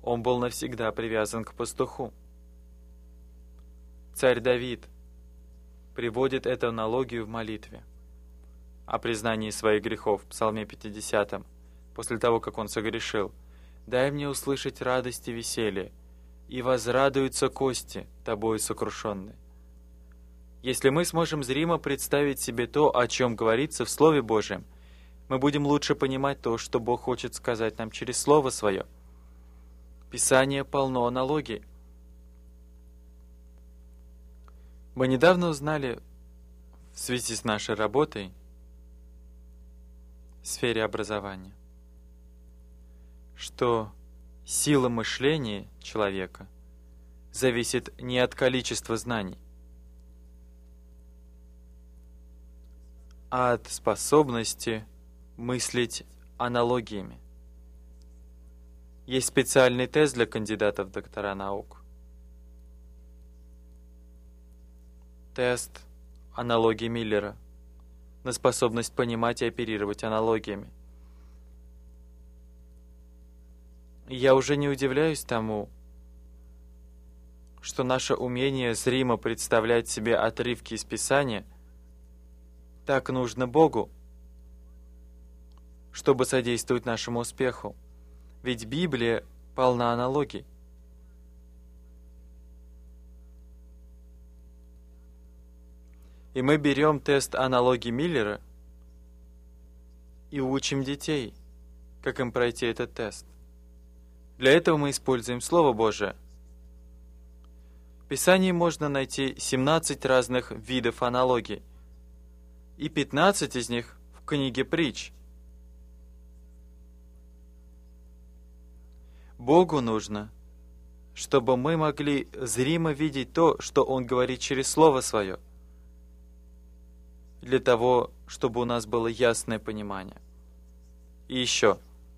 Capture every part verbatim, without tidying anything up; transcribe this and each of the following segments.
Он был навсегда привязан к пастуху. Царь Давид приводит эту аналогию в молитве о признании своих грехов в Псалме пятидесятом, после того, как он согрешил. «Дай мне услышать радость и веселье, и возрадуются кости, тобою сокрушенные». Если мы сможем зримо представить себе то, о чем говорится в Слове Божьем, мы будем лучше понимать то, что Бог хочет сказать нам через Слово Свое. Писание полно аналогий. Мы недавно узнали в связи с нашей работой в сфере образования, что сила мышления человека зависит не от количества знаний, а от способности мыслить аналогиями. Есть специальный тест для кандидатов в доктора наук. Тест аналогии Миллера на способность понимать и оперировать аналогиями. Я уже не удивляюсь тому, что наше умение зримо представлять себе отрывки из Писания так нужно Богу, чтобы содействовать нашему успеху. Ведь Библия полна аналогий. И мы берем тест аналогии Миллера и учим детей, как им пройти этот тест. Для этого мы используем Слово Божие. В Писании можно найти семнадцать разных видов аналогий, и пятнадцать из них в книге Притч. Богу нужно, чтобы мы могли зримо видеть то, что Он говорит через Слово Свое, для того, чтобы у нас было ясное понимание. И еще,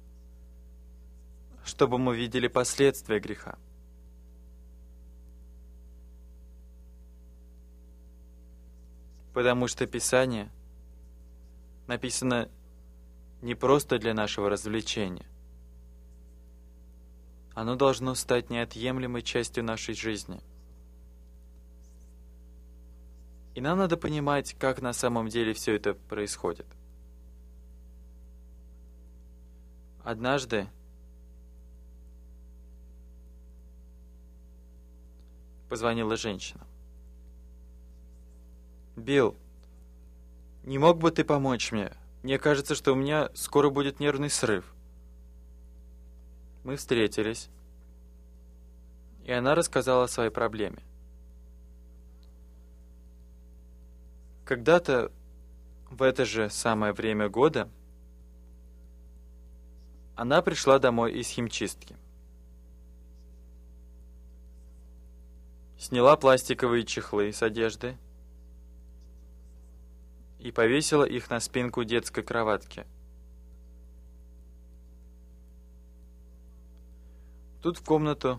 чтобы мы видели последствия греха. Потому что Писание написано не просто для нашего развлечения. Оно должно стать неотъемлемой частью нашей жизни. И нам надо понимать, как на самом деле все это происходит. Однажды позвонила женщина. «Билл, не мог бы ты помочь мне? Мне кажется, что у меня скоро будет нервный срыв». Мы встретились, и она рассказала о своей проблеме. Когда-то в это же самое время года она пришла домой из химчистки. Сняла пластиковые чехлы с одежды и повесила их на спинку детской кроватки. Тут в комнату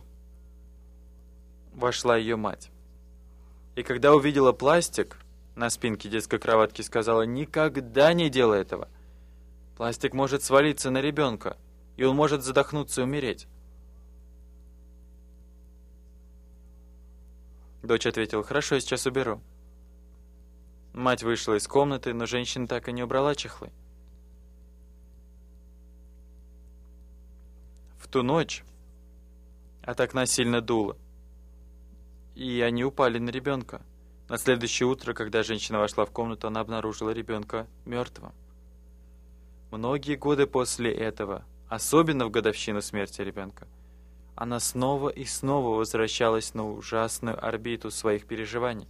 вошла ее мать. И когда увидела пластик на спинке детской кроватки, сказала: «Никогда не делай этого. Пластик может свалиться на ребенка, и он может задохнуться и умереть». Дочь ответила: «Хорошо, я сейчас уберу». Мать вышла из комнаты, но женщина так и не убрала чехлы. В ту ночь от окна сильно дуло, и они упали на ребенка. На следующее утро, когда женщина вошла в комнату, она обнаружила ребенка мертвым. Многие годы после этого, особенно в годовщину смерти ребенка, она снова и снова возвращалась на ужасную орбиту своих переживаний.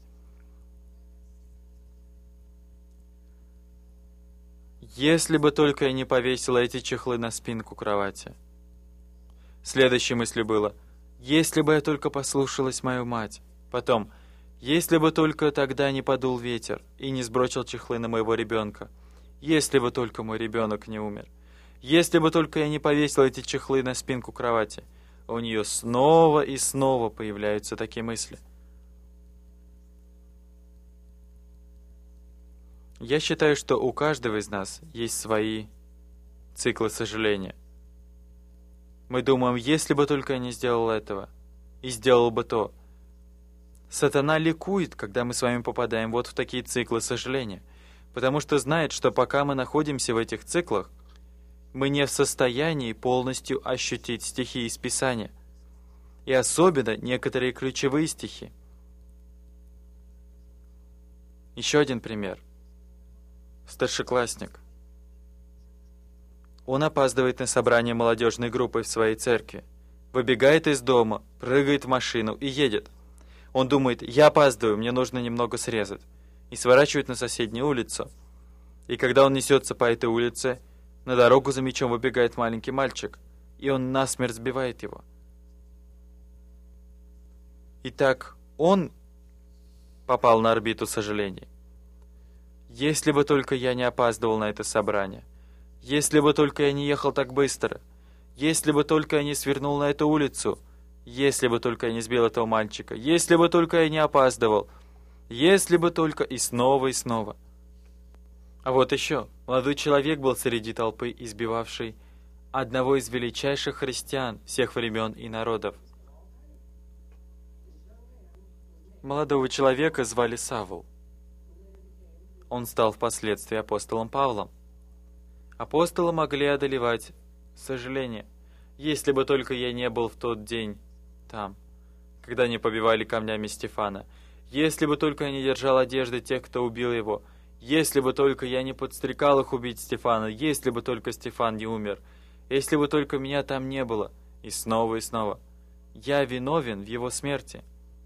Если бы только я не повесила эти чехлы на спинку кровати. Следующей мыслью было: если бы я только послушалась мою мать. Потом: если бы только тогда не подул ветер и не сбросил чехлы на моего ребенка. Если бы только мой ребенок не умер. Если бы только я не повесила эти чехлы на спинку кровати. У нее снова и снова появляются такие мысли. Я считаю, что у каждого из нас есть свои циклы сожаления. Мы думаем, если бы только я не сделал этого, и сделал бы то. Сатана ликует, когда мы с вами попадаем вот в такие циклы сожаления, потому что знает, что пока мы находимся в этих циклах, мы не в состоянии полностью ощутить стихи из Писания, и особенно некоторые ключевые стихи. Еще один пример. Старшеклассник. Он опаздывает на собрание молодежной группы в своей церкви, выбегает из дома, прыгает в машину и едет. Он думает, я опаздываю, мне нужно немного срезать, и сворачивает на соседнюю улицу. И когда он несется по этой улице, на дорогу за мячом выбегает маленький мальчик, и он насмерть сбивает его. Итак, он попал на орбиту сожалений. Если бы только я не опаздывал на это собрание, если бы только я не ехал так быстро, если бы только я не свернул на эту улицу, если бы только я не сбил этого мальчика, если бы только я не опаздывал, если бы только и снова и снова. А вот еще, молодой человек был среди толпы, избивавшей одного из величайших христиан всех времен и народов. Молодого человека звали Савл. Он стал впоследствии апостолом Павлом. Апостолы могли одолевать сожаление. Если бы только я не был в тот день там, когда они побивали камнями Стефана, если бы только я не держал одежды тех, кто убил его, если бы только я не подстрекал их убить Стефана, если бы только Стефан не умер, если бы только меня там не было, и снова и снова. Я виновен в его смерти.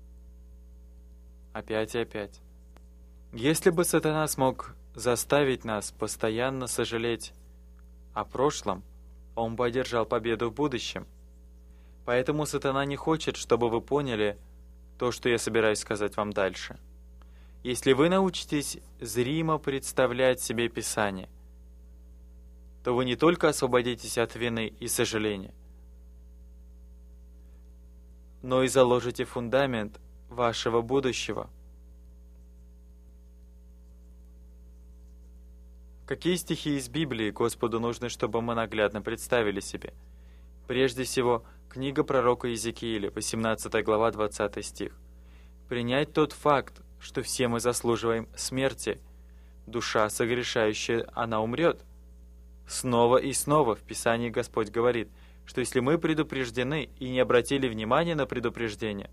Опять и опять. Если бы сатана смог заставить нас постоянно сожалеть о прошлом, он бы одержал победу в будущем. Поэтому сатана не хочет, чтобы вы поняли то, что я собираюсь сказать вам дальше. Если вы научитесь зримо представлять себе Писание, то вы не только освободитесь от вины и сожаления, но и заложите фундамент вашего будущего. Какие стихи из Библии Господу нужно, чтобы мы наглядно представили себе? Прежде всего, книга пророка Иезекииля, восемнадцатая глава, двадцатый стих. Принять тот факт, что все мы заслуживаем смерти. Душа согрешающая, она умрет. Снова и снова в Писании Господь говорит, что если мы предупреждены и не обратили внимания на предупреждение,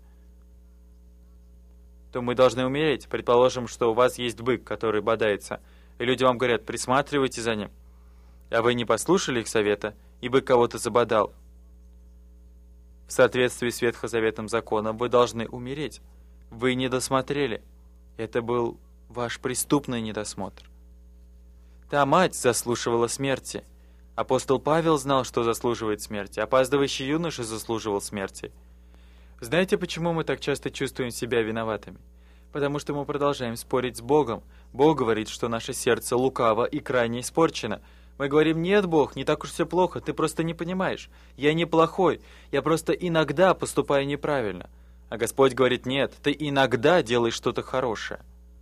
то мы должны умереть. Предположим, что у вас есть бык, который бодается, и люди вам говорят, присматривайте за ним. А вы не послушали их совета, и бык кого-то забодал. В соответствии с ветхозаветным законом вы должны умереть. Вы не досмотрели. Это был ваш преступный недосмотр. Та мать заслуживала смерти. Апостол Павел знал, что заслуживает смерти. Опаздывающий юноша заслуживал смерти. Знаете, почему мы так часто чувствуем себя виноватыми? Потому что мы продолжаем спорить с Богом. Бог говорит, что наше сердце лукаво и крайне испорчено. Мы говорим, нет, Бог, не так уж все плохо, ты просто не понимаешь. Я не плохой, я просто иногда поступаю неправильно. А Господь говорит, нет, ты иногда делаешь что-то хорошее.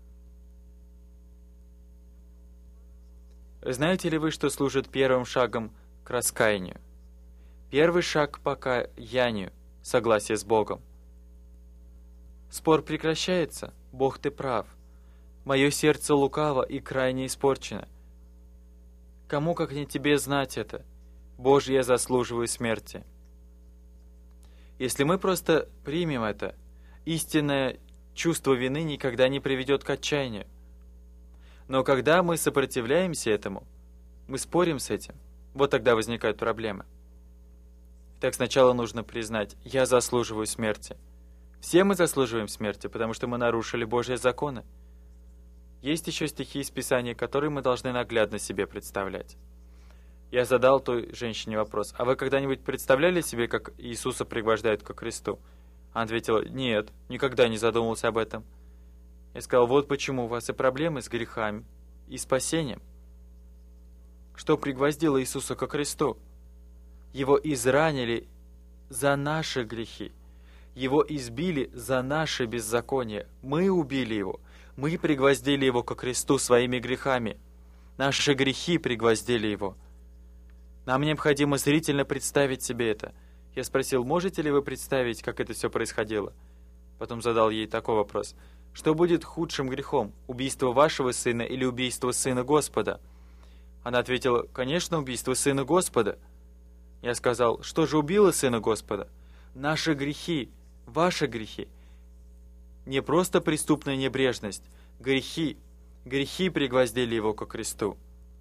Знаете ли вы, что служит первым шагом к раскаянию? Первый шаг к покаянию, согласие с Богом. Спор прекращается. Бог, ты прав. Мое сердце лукаво и крайне испорчено. Кому, как не тебе, знать это? Боже, я заслуживаю смерти. Если мы просто примем это, истинное чувство вины никогда не приведет к отчаянию. Но когда мы сопротивляемся этому, мы спорим с этим, вот тогда возникают проблемы. Так сначала нужно признать, я заслуживаю смерти. Все мы заслуживаем смерти, потому что мы нарушили Божьи законы. Есть еще стихи из Писания, которые мы должны наглядно себе представлять. Я задал той женщине вопрос, а вы когда-нибудь представляли себе, как Иисуса пригвождают ко кресту? Она ответила, нет, никогда не задумывался об этом. Я сказал, вот почему у вас и проблемы с грехами, и спасением. Что пригвоздило Иисуса ко кресту? Его изранили за наши грехи. Его избили за наше беззаконие. Мы убили его. Мы пригвоздили его ко кресту своими грехами. Наши грехи пригвоздили его. Нам необходимо зрительно представить себе это. Я спросил, можете ли вы представить, как это все происходило? Потом задал ей такой вопрос. Что будет худшим грехом? Убийство вашего сына или убийство сына Господа? Она ответила, конечно, убийство сына Господа. Я сказал, что же убило сына Господа? Наши грехи, ваши грехи. Не просто преступная небрежность, грехи. Грехи пригвоздили его ко кресту.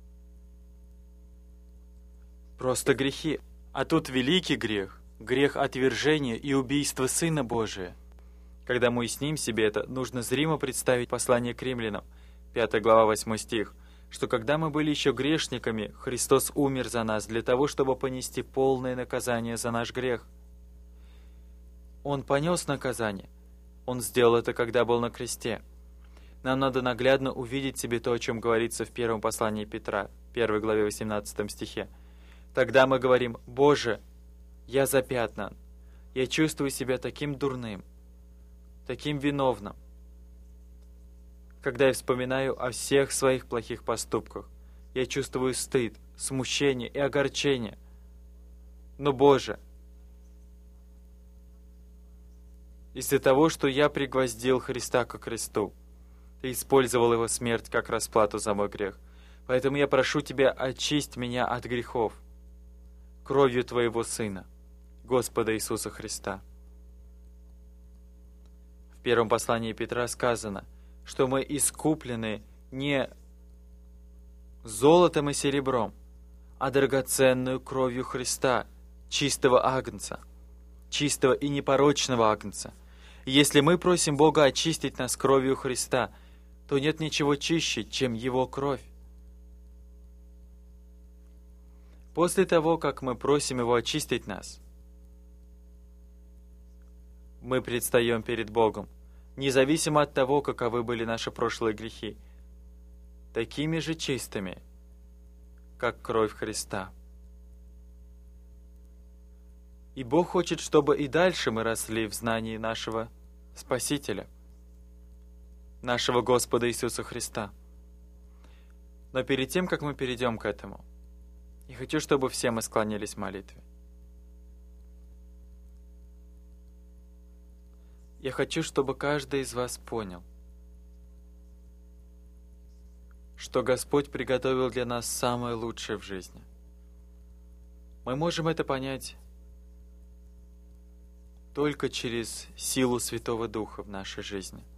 Просто грехи. А тут великий грех, грех отвержения и убийства Сына Божия. Когда мы уясним себе это, нужно зримо представить послание к римлянам, пятая глава, восьмой стих, что когда мы были еще грешниками, Христос умер за нас для того, чтобы понести полное наказание за наш грех. Он понес наказание. Он сделал это, когда был на кресте. Нам надо наглядно увидеть себе то, о чем говорится в первом послании Петра, первой главе, восемнадцатом стихе. Тогда мы говорим, «Боже, я запятнан, я чувствую себя таким дурным, таким виновным, когда я вспоминаю о всех своих плохих поступках. Я чувствую стыд, смущение и огорчение. Но, Боже, из-за того, что я пригвоздил Христа ко кресту, Ты использовал Его смерть как расплату за мой грех. Поэтому я прошу Тебя, очисть меня от грехов кровью Твоего Сына, Господа Иисуса Христа». В первом послании Петра сказано, что мы искуплены не золотом и серебром, а драгоценную кровью Христа, чистого агнца, чистого и непорочного агнца. И если мы просим Бога очистить нас кровью Христа, то нет ничего чище, чем Его кровь. После того, как мы просим Его очистить нас, мы предстаем перед Богом, независимо от того, каковы были наши прошлые грехи, такими же чистыми, как кровь Христа. И Бог хочет, чтобы и дальше мы росли в знании нашего Спасителя, нашего Господа Иисуса Христа. Но перед тем, как мы перейдем к этому, я хочу, чтобы все мы склонились в молитве. Я хочу, чтобы каждый из вас понял, что Господь приготовил для нас самое лучшее в жизни. Мы можем это понять только через силу Святого Духа в нашей жизни.